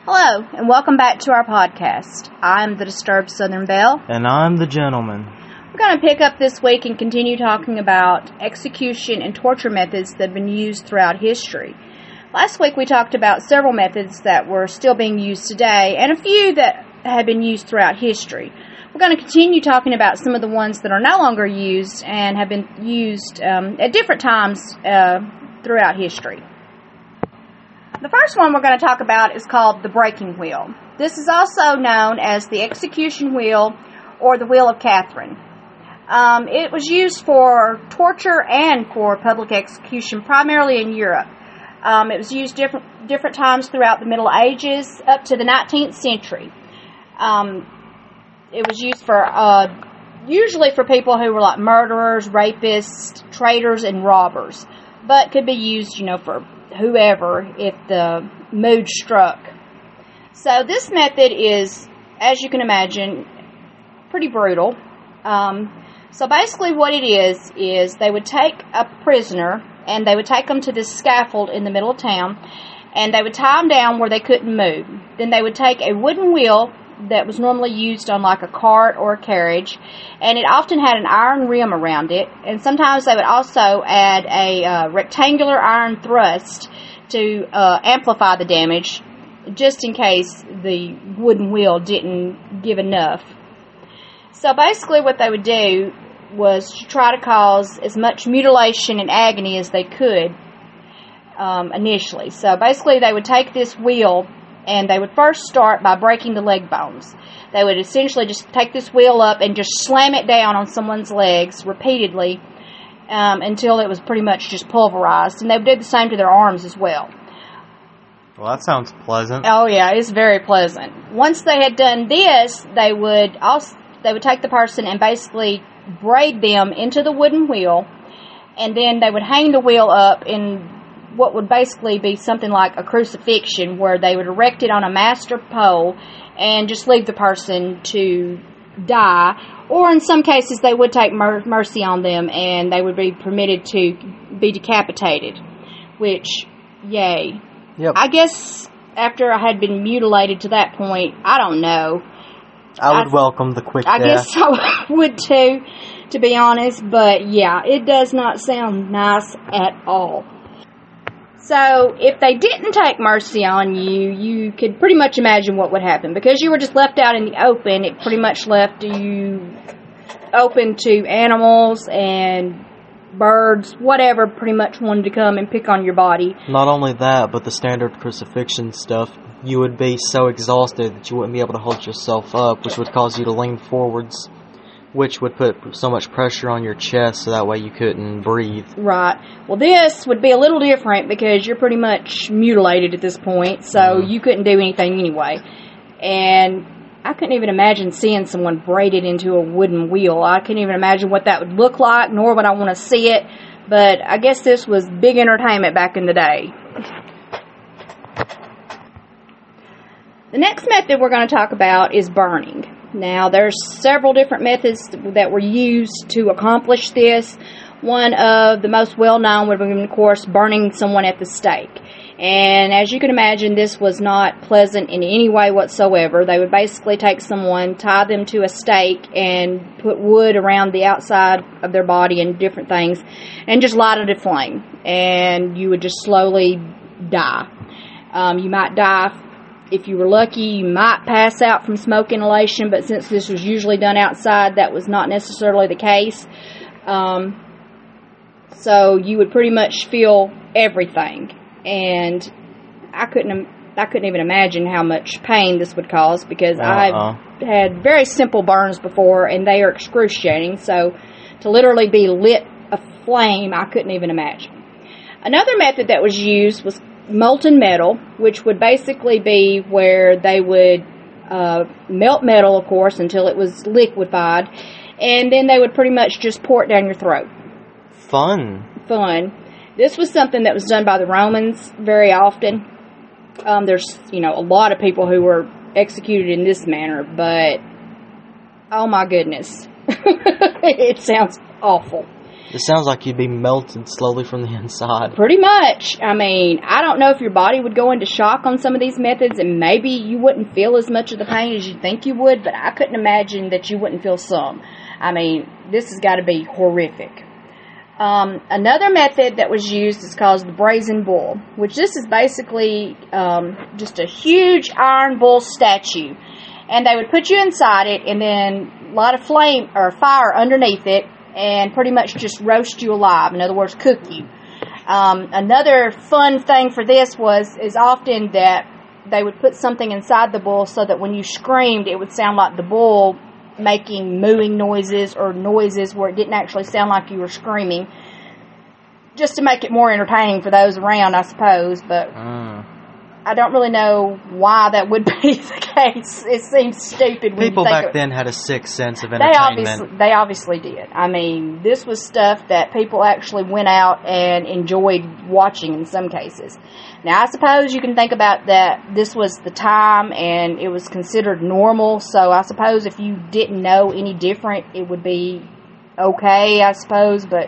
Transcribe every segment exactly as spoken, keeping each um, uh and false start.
Hello, and welcome back to our podcast. I'm the Disturbed Southern Belle. And I'm the Gentleman. We're going to pick up this week and continue talking about execution and torture methods that have been used throughout history. Last week we talked about several methods that were still being used today, and a few that had been used throughout history. We're going to continue talking about some of the ones that are no longer used and have been used um, at different times uh, throughout history. The first one we're going to talk about is called the breaking wheel. This is also known as the execution wheel or the wheel of Catherine. Um, it was used for torture and for public execution, primarily in Europe. Um, it was used different different times throughout the Middle Ages up to the nineteenth century. Um, it was used for uh, usually for people who were like murderers, rapists, traitors, and robbers, but could be used, you know, for whoever if the mood struck. So this method is, as you can imagine, pretty brutal. Um, so basically what it is, is they would take a prisoner and they would take them to this scaffold in the middle of town and they would tie them down where they couldn't move. Then they would take a wooden wheel that was normally used on like a cart or a carriage, and it often had an iron rim around it, and sometimes they would also add a uh, rectangular iron thrust to uh, amplify the damage, just in case the wooden wheel didn't give enough. So basically what they would do was to try to cause as much mutilation and agony as they could um, initially. So basically they would take this wheel and they would first start by breaking the leg bones. They would essentially just take this wheel up and just slam it down on someone's legs repeatedly um, until it was pretty much just pulverized. And they would do the same to their arms as well. Well, that sounds pleasant. Oh yeah, it's very pleasant. Once they had done this, they would also they would take the person and basically braid them into the wooden wheel, and then they would hang the wheel up in what would basically be something like a crucifixion, where they would erect it on a master pole and just leave the person to die. Or in some cases, they would take mer- mercy on them and they would be permitted to be decapitated, which, yay. Yep. I guess after I had been mutilated to that point, I don't know. I would I, welcome the quick I death. guess I would too, to be honest, but yeah, it does not sound nice at all. So, if they didn't take mercy on you, you could pretty much imagine what would happen. Because you were just left out in the open, it pretty much left you open to animals and birds, whatever pretty much wanted to come and pick on your body. Not only that, but the standard crucifixion stuff, you would be so exhausted that you wouldn't be able to hold yourself up, which would cause you to lean forwards, which would put so much pressure on your chest so that way you couldn't breathe. Right. Well, this would be a little different because you're pretty much mutilated at this point, so mm-hmm. you couldn't do anything anyway. And I couldn't even imagine seeing someone braided into a wooden wheel. I couldn't even imagine what that would look like, nor would I want to see it. But I guess this was big entertainment back in the day. The next method we're going to talk about is burning. Now, there's several different methods that were used to accomplish this. One of the most well-known would be, of course, burning someone at the stake. And as you can imagine, this was not pleasant in any way whatsoever. They would basically take someone, tie them to a stake, and put wood around the outside of their body and different things, and just light it aflame. And you would just slowly die. Um, you might die. If you were lucky, you might pass out from smoke inhalation, but since this was usually done outside, that was not necessarily the case. Um, so you would pretty much feel everything, and I couldn't I couldn't even imagine how much pain this would cause, because uh-uh. I've had very simple burns before, and they are excruciating. So to literally be lit aflame, I couldn't even imagine. Another method that was used was molten metal, which would basically be where they would uh, melt metal, of course, until it was liquefied, and then they would pretty much just pour it down your throat. Fun. Fun. This was something that was done by the Romans very often. Um, there's, you know, a lot of people who were executed in this manner, but oh my goodness, it sounds awful. It sounds like you'd be melted slowly from the inside. Pretty much. I mean, I don't know if your body would go into shock on some of these methods, and maybe you wouldn't feel as much of the pain as you think you would, but I couldn't imagine that you wouldn't feel some. I mean, this has got to be horrific. Um, another method that was used is called the brazen bull, which this is basically um, just a huge iron bull statue. And they would put you inside it and then light a flame or fire underneath it and pretty much just roast you alive. In other words, cook you. Um, another fun thing for this was is often that they would put something inside the bull so that when you screamed, it would sound like the bull making mooing noises or noises where it didn't actually sound like you were screaming, just to make it more entertaining for those around, I suppose. But uh. I don't really know why that would be the case. It seems stupid. When People you think back of, then had a sick sense of they entertainment. Obviously, they obviously did. I mean, this was stuff that people actually went out and enjoyed watching in some cases. Now, I suppose you can think about that this was the time and it was considered normal, so I suppose if you didn't know any different, it would be okay, I suppose, but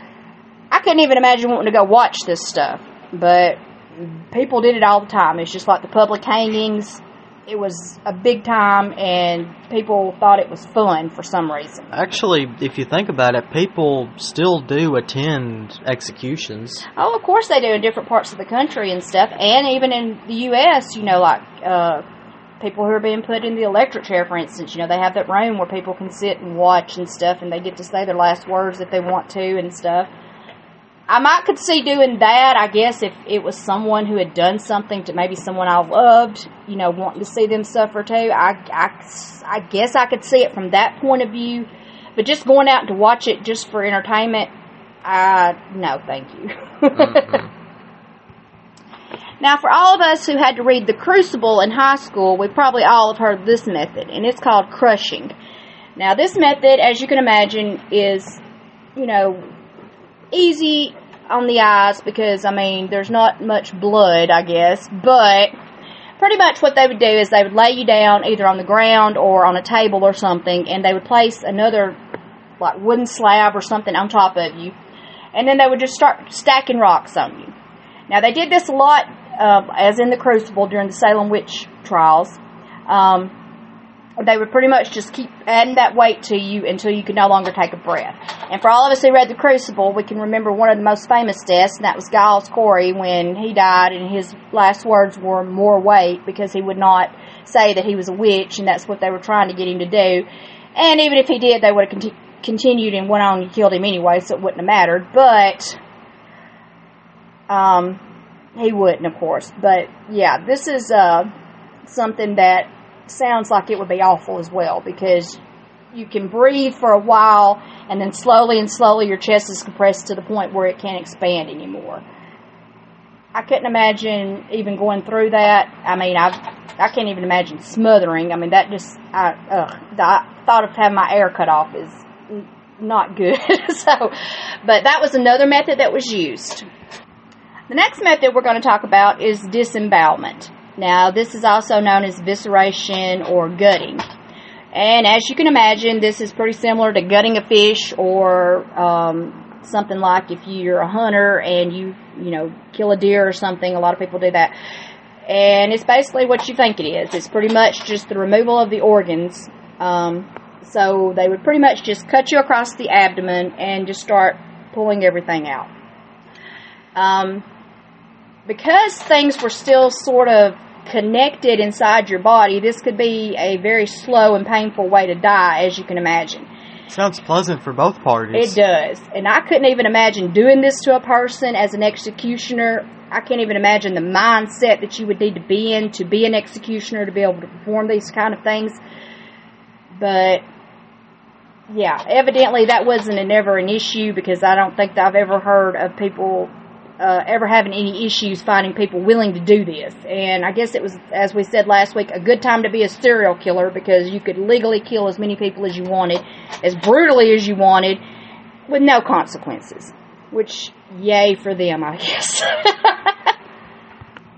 I couldn't even imagine wanting to go watch this stuff, but people did it all the time. It's just like the public hangings. It was a big time, and people thought it was fun for some reason. Actually, if you think about it, people still do attend executions. Oh, of course they do in different parts of the country and stuff, and even in the U S, you know, like uh, people who are being put in the electric chair, for instance. You know, they have that room where people can sit and watch and stuff, and they get to say their last words if they want to and stuff. I might could see doing that, I guess, if it was someone who had done something to maybe someone I loved, you know, wanting to see them suffer too. I, I, I guess I could see it from that point of view. But just going out to watch it just for entertainment, uh, no, thank you. Mm-hmm. Now, for all of us who had to read The Crucible in high school, we probably all have heard of this method, and it's called crushing. Now, this method, as you can imagine, is, you know, easy on the eyes because, I mean, there's not much blood, I guess, but pretty much what they would do is they would lay you down either on the ground or on a table or something, and they would place another, like, wooden slab or something on top of you, and then they would just start stacking rocks on you. Now, they did this a lot, uh, as in the Crucible during the Salem witch trials. Um, They would pretty much just keep adding that weight to you until you could no longer take a breath. And for all of us who read The Crucible, we can remember one of the most famous deaths, and that was Giles Corey when he died, and his last words were "more weight," because he would not say that he was a witch, and that's what they were trying to get him to do. And even if he did, they would have conti- continued and went on and killed him anyway, so it wouldn't have mattered. But um, he wouldn't, of course. But yeah, this is uh, something that sounds like it would be awful as well, because you can breathe for a while and then slowly and slowly your chest is compressed to the point where it can't expand anymore. I couldn't imagine even going through that. I mean, I I can't even imagine smothering. I mean, that just, I, ugh, the thought of having my air cut off is not good. So, but that was another method that was used. The next method we're going to talk about is disembowelment. Now, this is also known as visceration or gutting. And as you can imagine, this is pretty similar to gutting a fish, or um, something like if you're a hunter and you, you know, kill a deer or something. A lot of people do that. And it's basically what you think it is. It's pretty much just the removal of the organs. Um, so they would pretty much just cut you across the abdomen and just start pulling everything out. Um, because things were still sort of connected inside your body, this could be a very slow and painful way to die, as you can imagine. Sounds pleasant for both parties. It does. And I couldn't even imagine doing this to a person as an executioner. I can't even imagine the mindset that you would need to be in to be an executioner, to be able to perform these kind of things. But yeah, evidently that wasn't an, ever an issue, because I don't think that I've ever heard of people Uh, ever having any issues finding people willing to do this. And I guess it was, as we said last week, a good time to be a serial killer, because you could legally kill as many people as you wanted, as brutally as you wanted, with no consequences. Which, yay for them, I guess.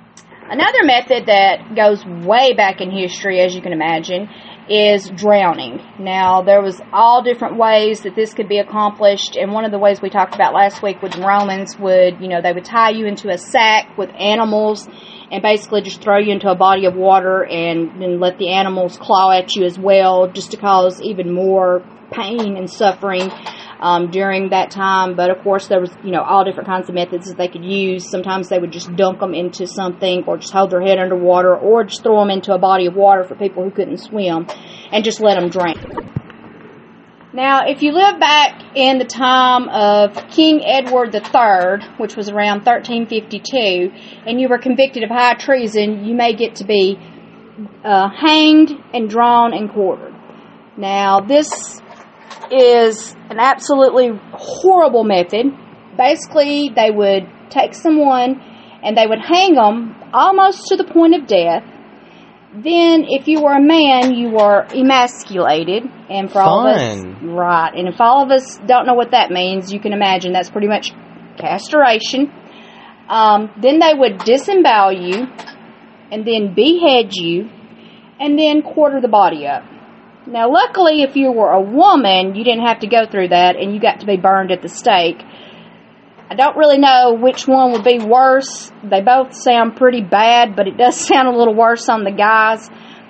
Another method that goes way back in history, as you can imagine, is drowning. Now, there was all different ways that this could be accomplished, and one of the ways we talked about last week with the Romans would, you know, they would tie you into a sack with animals and basically just throw you into a body of water and then let the animals claw at you as well, just to cause even more pain and suffering um, during that time. But of course, there was, you know, all different kinds of methods that they could use. Sometimes they would just dunk them into something, or just hold their head underwater, or just throw them into a body of water for people who couldn't swim, and just let them drink. Now, if you live back in the time of King Edward the Third, which was around thirteen fifty-two, and you were convicted of high treason, you may get to be uh, hanged and drawn and quartered. Now, this is an absolutely horrible method. Basically, they would take someone and they would hang them almost to the point of death. Then, if you were a man, you were emasculated, and for all of us, right, and if all of us don't know what that means, you can imagine that's pretty much castration. Um, then they would disembowel you, and then behead you, and then quarter the body up. Now, luckily, if you were a woman, you didn't have to go through that, and you got to be burned at the stake. I don't really know which one would be worse. They both sound pretty bad, but it does sound a little worse on the guys.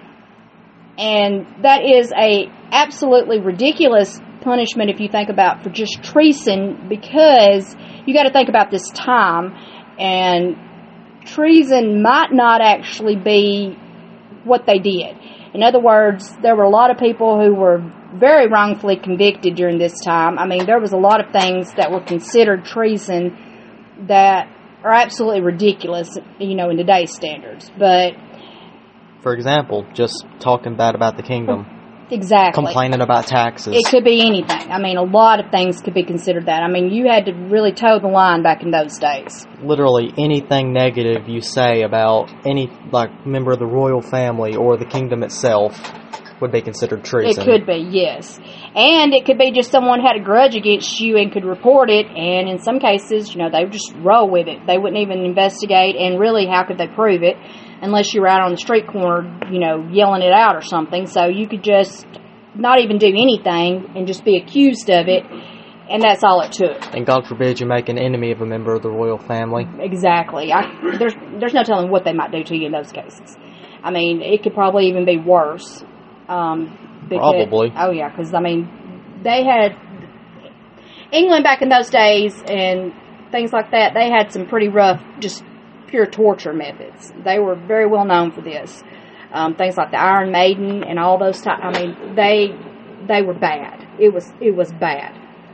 And that is a absolutely ridiculous punishment if you think about for just treason, because you got to think about this time, and treason might not actually be what they did. In other words, there were a lot of people who were very wrongfully convicted during this time. I mean, there was a lot of things that were considered treason that are absolutely ridiculous, you know, in today's standards. But, for example, just talking bad about the kingdom. Exactly. Complaining about taxes. It could be anything. I mean, a lot of things could be considered that. I mean, you had to really toe the line back in those days. Literally anything negative you say about any, like, member of the royal family or the kingdom itself would be considered treason. It could be, yes. And it could be just someone had a grudge against you and could report it, and in some cases, you know, they would just roll with it. They wouldn't even investigate, and really, how could they prove it unless you were out on the street corner, you know, yelling it out or something. So you could just not even do anything and just be accused of it, and that's all it took. And God forbid you make an enemy of a member of the royal family. Exactly. I, there's, there's no telling what they might do to you in those cases. I mean, it could probably even be worse. Um, because, Probably. Oh, yeah, because, I mean, they had... England back in those days and things like that, they had some pretty rough, just pure torture methods. They were very well known for this. Um, things like the Iron Maiden and all those types. I mean, they they were bad. It was it was bad.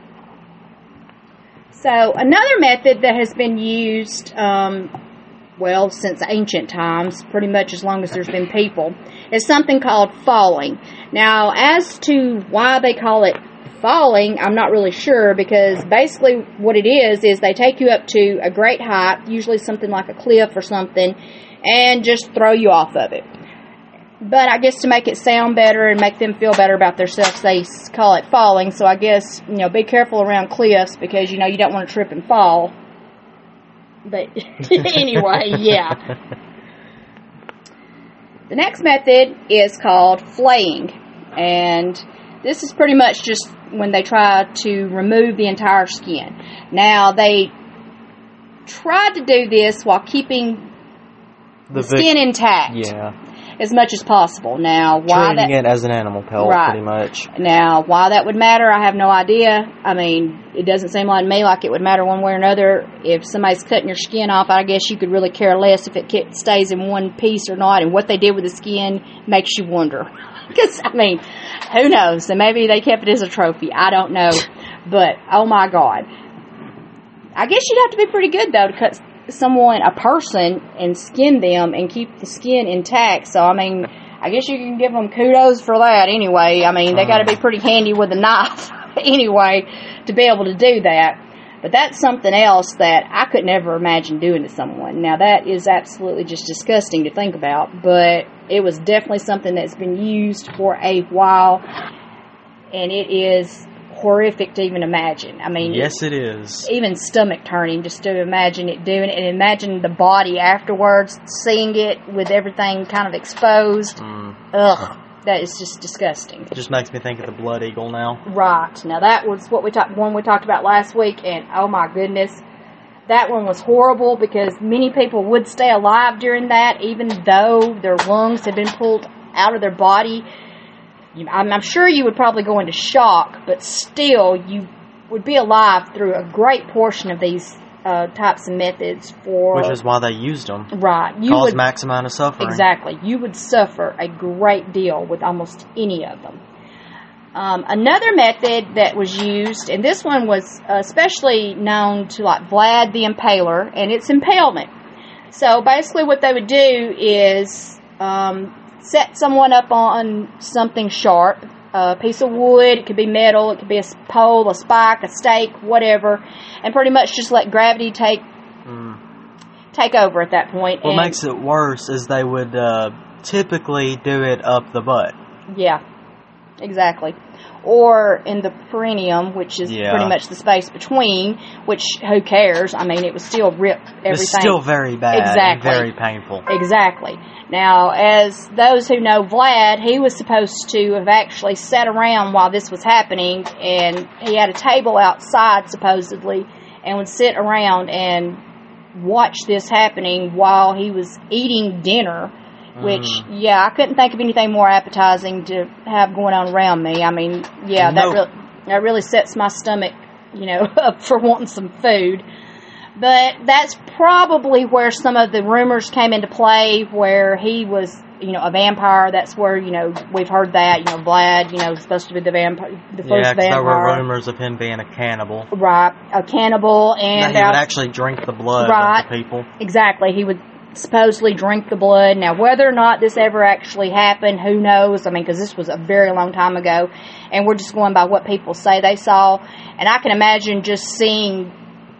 So another method that has been used, um, well, since ancient times, pretty much as long as there's been people, is something called falling. Now, as to why they call it falling, I'm not really sure, because basically what it is is they take you up to a great height, usually something like a cliff or something, and just throw you off of it. But I guess to make it sound better and make them feel better about themselves, they call it falling. So I guess, you know, be careful around cliffs, because, you know, you don't want to trip and fall. But anyway, yeah. The next method is called flaying, and this is pretty much just when they try to remove the entire skin. Now, they tried to do this while keeping the, the skin vic- intact. Yeah. As much as possible. Now, why Treating that... it as an animal pelt, right. pretty much. Now, why that would matter, I have no idea. I mean, it doesn't seem like me like it would matter one way or another. If somebody's cutting your skin off, I guess you could really care less if it stays in one piece or not. And what they did with the skin makes you wonder. Because, I mean, who knows? And maybe they kept it as a trophy. I don't know. But, oh my God. I guess you'd have to be pretty good, though, to cut someone, a person, and skin them and keep the skin intact. So, I mean, I guess you can give them kudos for that anyway. I mean, they got to be pretty handy with a knife anyway to be able to do that. But that's something else that I could never imagine doing to someone. Now, that is absolutely just disgusting to think about, but it was definitely something that's been used for a while, and it is horrific to even imagine. I mean, yes, it is. Even stomach turning just to imagine it doing it, and imagine the body afterwards, seeing it with everything kind of exposed. Mm. Ugh, that is just disgusting. It just makes me think of the Blood Eagle now. Right. Now that was what we talked one we talked about last week, and oh my goodness, that one was horrible because many people would stay alive during that, even though their lungs had been pulled out of their body. I'm, I'm sure you would probably go into shock, but still, you would be alive through a great portion of these uh, types of methods. For which is why they used them. Right. You Cause would, max amount of suffering. Exactly. You would suffer a great deal with almost any of them. Um, another method that was used, and this one was especially known to like Vlad the Impaler, and it's impalement. So basically what they would do is um, set someone up on something sharp, a piece of wood, it could be metal, it could be a pole, a spike, a stake, whatever, and pretty much just let gravity take mm. take over at that point. What and makes it worse is they would uh, typically do it up the butt. Yeah. Exactly. Or in the perineum, which is yeah. pretty much the space between, which, who cares? I mean, it was still rip everything. It's still very bad. Exactly. And very painful. Exactly. Now, as those who know Vlad, he was supposed to have actually sat around while this was happening, and he had a table outside, supposedly, and would sit around and watch this happening while he was eating dinner. Which, mm. yeah, I couldn't think of anything more appetizing to have going on around me. I mean, yeah, that, nope. really, that really sets my stomach, you know, up for wanting some food. But that's probably where some of the rumors came into play, where he was, you know, a vampire. That's where, you know, we've heard that, you know, Vlad, you know, supposed to be the vampire, the first yeah, vampire. Yeah, there were rumors of him being a cannibal. Right, a cannibal. And that he would actually drink the blood right, of the people. Exactly, he would supposedly drink the blood. Now, whether or not this ever actually happened, who knows? I mean, because this was a very long time ago, and we're just going by what people say they saw. And I can imagine just seeing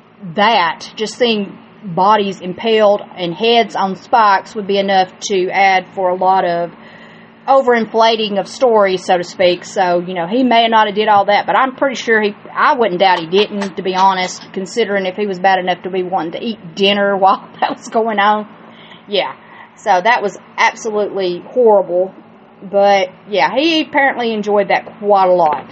that, just seeing bodies impaled and heads on spikes would be enough to add for a lot of overinflating of stories, so to speak. So, you know, he may not have did all that, but I'm pretty sure he, I wouldn't doubt he didn't, to be honest, considering if he was bad enough to be wanting to eat dinner while that was going on. Yeah, so that was absolutely horrible, but yeah, he apparently enjoyed that quite a lot.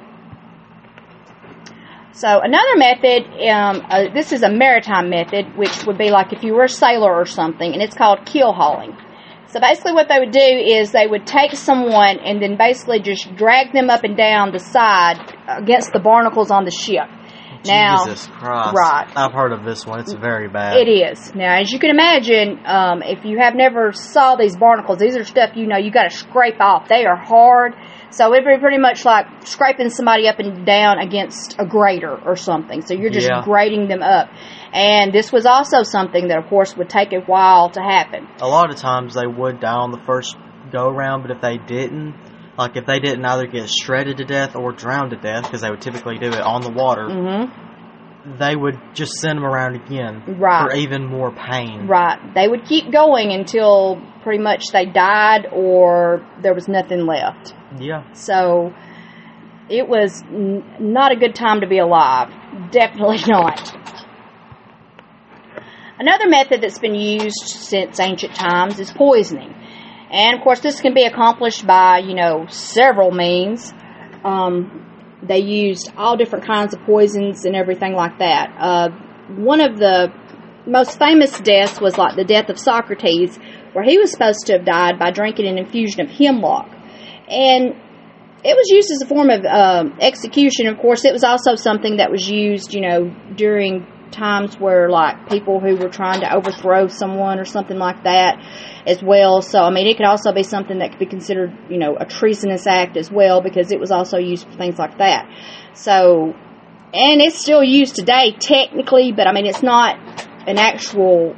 So another method, um, uh, this is a maritime method, which would be like if you were a sailor or something, and it's called keel hauling. So basically what they would do is they would take someone and then basically just drag them up and down the side against the barnacles on the ship. Now, Jesus Christ. Right. I've heard of this one. It's very bad. It is. Now, as you can imagine, um, if you have never saw these barnacles, these are stuff, you know, you got to scrape off. They are hard. So it would be pretty much like scraping somebody up and down against a grater or something. So you're just yeah. grating them up. And this was also something that, of course, would take a while to happen. A lot of times they would die on the first go-around, but if they didn't, like if they didn't either get shredded to death or drowned to death, because they would typically do it on the water, mm-hmm. they would just send them around again right. for even more pain. Right. They would keep going until pretty much they died or there was nothing left. Yeah. So it was n- not a good time to be alive. Definitely not. Another method that's been used since ancient times is poisoning. And, of course, this can be accomplished by, you know, several means. Um, they used all different kinds of poisons and everything like that. Uh, one of the most famous deaths was like the death of Socrates, where he was supposed to have died by drinking an infusion of hemlock. And it was used as a form of um, execution. Of course, it was also something that was used, you know, during times where, like, people who were trying to overthrow someone or something like that as well. So, I mean, it could also be something that could be considered, you know, a treasonous act as well, because it was also used for things like that. So, and it's still used today, technically, but, I mean, it's not an actual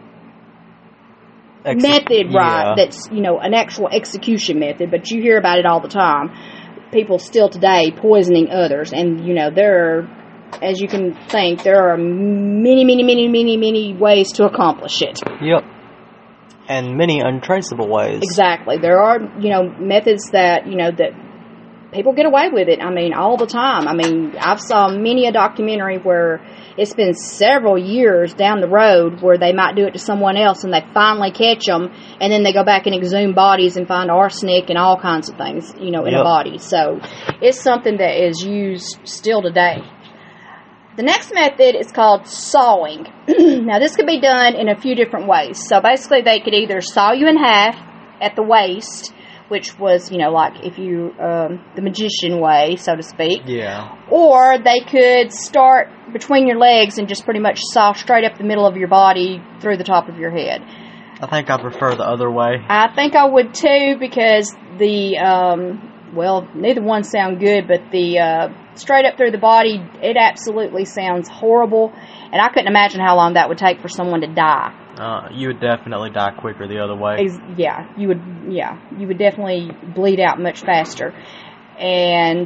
Exe- method, right, yeah. that's, you know, an actual execution method, but you hear about it all the time. People still today poisoning others, and, you know, there are, as you can think, there are many, many, many, many, many ways to accomplish it. Yep. And many untraceable ways. Exactly. There are, you know, methods that, you know, that people get away with it. I mean, all the time. I mean, I've saw many a documentary where it's been several years down the road where they might do it to someone else and they finally catch them, and then they go back and exhume bodies and find arsenic and all kinds of things, you know, in Yep. a body. So it's something that is used still today. The next method is called sawing. Now, this could be done in a few different ways. So basically, they could either saw you in half at the waist, which was, you know, like if you, um, the magician way, so to speak. Yeah. Or they could start between your legs and just pretty much saw straight up the middle of your body through the top of your head. I think I prefer the other way. I think I would too, because the, um, well, neither one sound good, but the uh, straight up through the body, it absolutely sounds horrible. And I couldn't imagine how long that would take for someone to die. Uh, you would definitely die quicker the other way. Ex- yeah, you would. Yeah, you would definitely bleed out much faster. And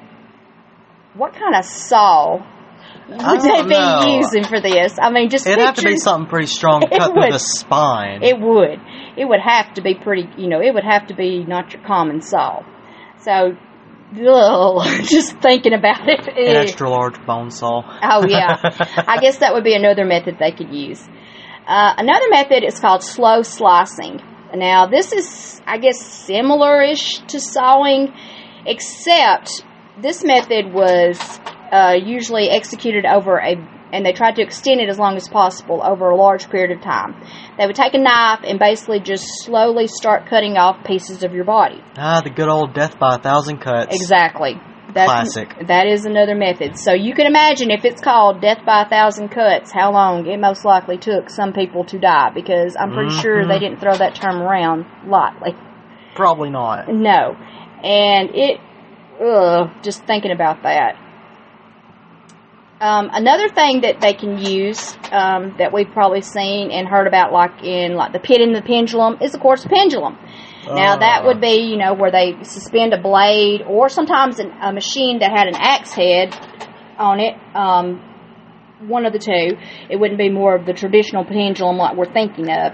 what kind of saw would I they don't be know. using for this? I mean, just It'd have to be picture- something pretty strong It cut through would. the spine. It would. It would have to be pretty. You know, it would have to be not your common saw. So, ugh, just thinking about it. An extra large bone saw. Oh, yeah. I guess that would be another method they could use. Uh, another method is called slow slicing. Now, this is, I guess, similar-ish to sawing, except this method was uh, usually executed over a, and they tried to extend it as long as possible over a large period of time. They would take a knife and basically just slowly start cutting off pieces of your body. Ah, the good old death by a thousand cuts. Exactly. That's, Classic. That is another method. So you can imagine if it's called death by a thousand cuts, how long it most likely took some people to die, because I'm pretty Mm-hmm. sure they didn't throw that term around lightly. Probably not. No. And it, ugh, just thinking about that. Um, another thing that they can use, um, that we've probably seen and heard about, like in like the pit and the pendulum, is of course a pendulum. Now, that would be, you know, where they suspend a blade, or sometimes an, a machine that had an axe head on it, um, one of the two. It wouldn't be more of the traditional pendulum like we're thinking of.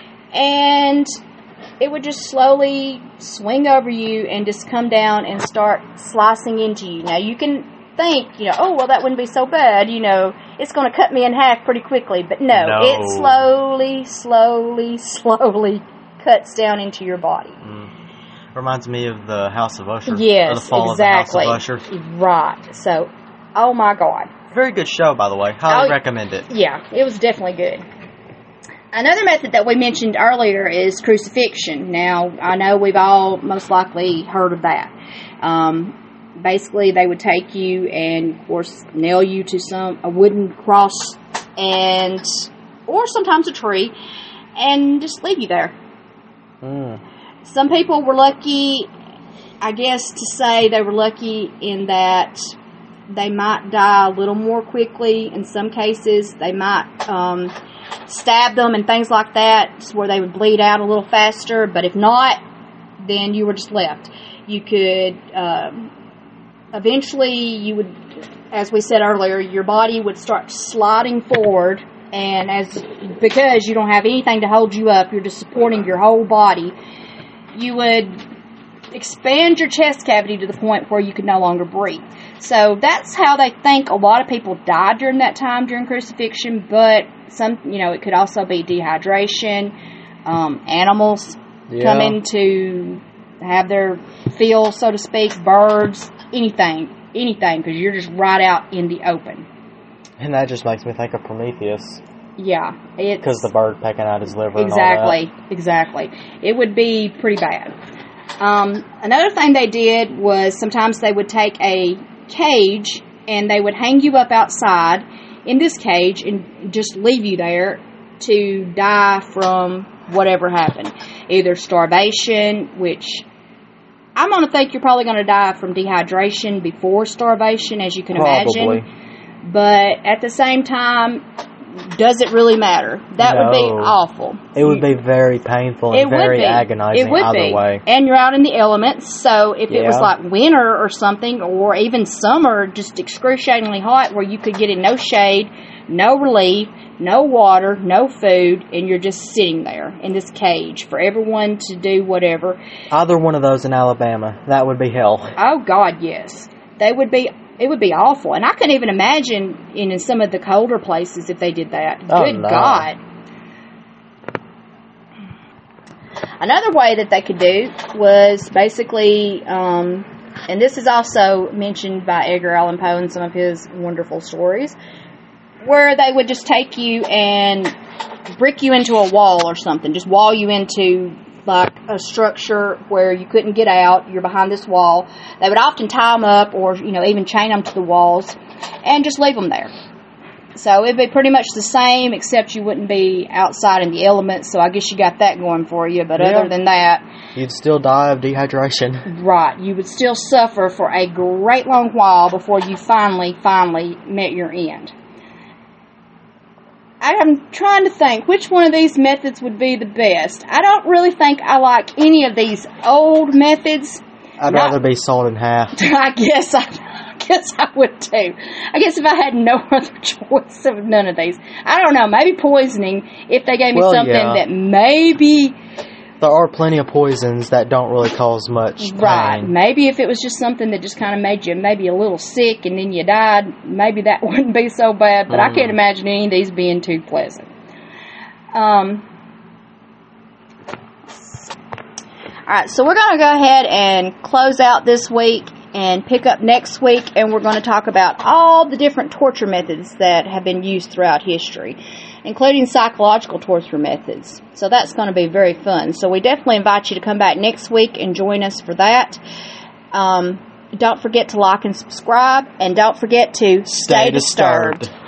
And it would just slowly swing over you and just come down and start slicing into you. Now, you can think, you know, oh, well, that wouldn't be so bad, you know, it's going to cut me in half pretty quickly. But no, No. it slowly, slowly, slowly cuts down into your body. Mm. Reminds me of the House of Usher. Yes, or the Fall exactly. of the House of Usher. Right. So, oh my God. Very good show, by the way. Highly Oh, recommend it. Yeah, it was definitely good. Another method that we mentioned earlier is crucifixion. Now, I know we've all most likely heard of that. Um, basically, they would take you and, of course, nail you to some a wooden cross, and or sometimes a tree, and just leave you there. Mm. Some people were lucky, I guess, to say they were lucky in that they might die a little more quickly. In some cases, they might um, stab them and things like that, where they would bleed out a little faster. But if not, then you were just left. You could, um, eventually, you would, as we said earlier, your body would start sliding forward. And as because you don't have anything to hold you up, you're just supporting your whole body, you would expand your chest cavity to the point where you could no longer breathe. So that's how they think a lot of people died during that time during crucifixion. But some, you know, it could also be dehydration, um, animals Yeah. coming to have their fill, so to speak, birds, anything, anything, because you're just right out in the open. And that just makes me think of Prometheus. Yeah, it's Because the bird pecking out his liver exactly, and all exactly. It would be pretty bad. Um, another thing they did was sometimes they would take a cage and they would hang you up outside in this cage and just leave you there to die from whatever happened. Either starvation, which I'm going to think you're probably going to die from dehydration before starvation, as you can Probably. imagine. But at the same time, does it really matter? That would be No. awful. that. It would be very painful and It would very be. agonizing It would either be. way. And you're out in the elements, so if it was Yeah. like winter or something, or even summer, just excruciatingly hot, where you could get in no shade, no relief, no water, no food, and you're just sitting there in this cage for everyone to do whatever. Either one of those in Alabama, that would be hell. Oh, God, yes. They would be, it would be awful. And I couldn't even imagine in, in some of the colder places if they did that. Oh, Good no. God. Another way that they could do was basically, um, and this is also mentioned by Edgar Allan Poe in some of his wonderful stories, where they would just take you and brick you into a wall or something, just wall you into like a structure where you couldn't get out, you're behind this wall. They would often tie them up or, you know, even chain them to the walls and just leave them there. So it'd be pretty much the same, except you wouldn't be outside in the elements, so I guess you got that going for you. But Yeah. other than that, You'd still die of dehydration. right, you would still suffer for a great long while before you finally, finally met your end. I'm trying to think which one of these methods would be the best. I don't really think I like any of these old methods. I'd Not- rather be sawed in half. I guess I, I guess I would too. I guess if I had no other choice of none of these, I don't know. Maybe poisoning if they gave me Well, something yeah. that maybe There are plenty of poisons that don't really cause much pain. right. Maybe if it was just something that just kind of made you maybe a little sick and then you died, maybe that wouldn't be so bad. But Mm. I can't imagine any of these being too pleasant. Um. All right, so we're going to go ahead and close out this week and pick up next week, and we're going to talk about all the different torture methods that have been used throughout history, including psychological torture methods. So that's going to be very fun. So we definitely invite you to come back next week and join us for that. Um, don't forget to like and subscribe, and don't forget to stay, Stay disturbed. disturbed.